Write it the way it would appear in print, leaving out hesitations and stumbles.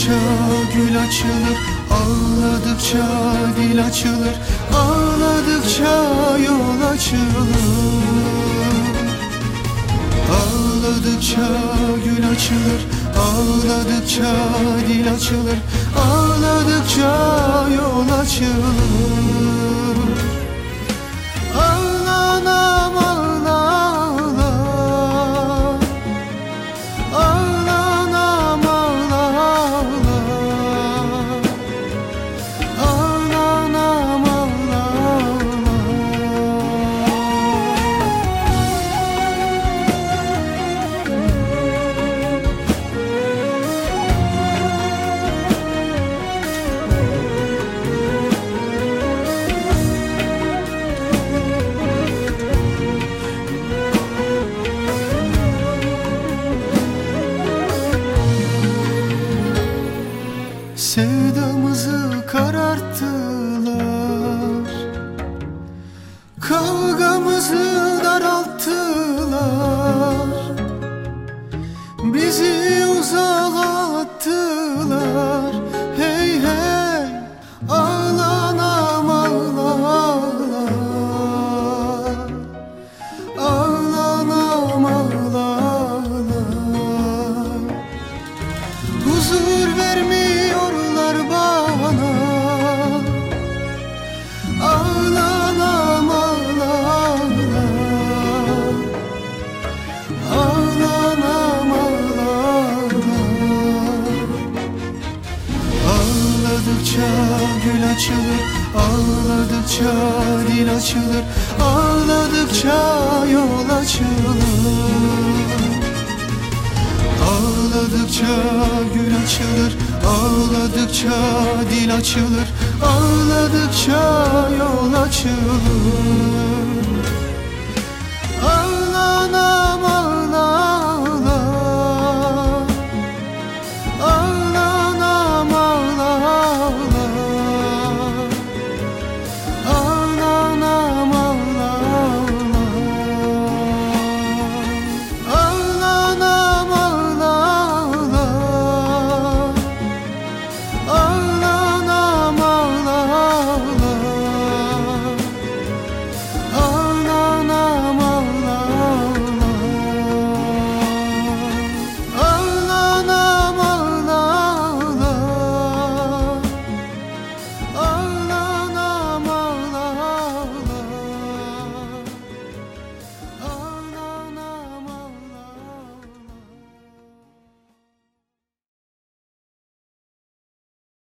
Ağladıkça gül açılır, ağladıkça dil açılır, ağladıkça yol açılır. Ağladıkça gül açılır, ağladıkça dil açılır, ağladıkça yol açılır. Ağla anam ağla, ağla anam ağla, ağla anam ağla. Sevdamızı kararttılar, kavgamızı daralttılar, bizi uzağa attılar. Hey hey, ağla anam ağla, ağla anam ağla. Huzur vermiyorlar bana, ağla anam ağla, ağla anam ağla. Ağladıkça gül açılır, ağladıkça dil açılır, ağladıkça yol açılır. Ağladıkça gül açılır, ağladıkça dil açılır, ağladıkça yol açılır. Ağla anam.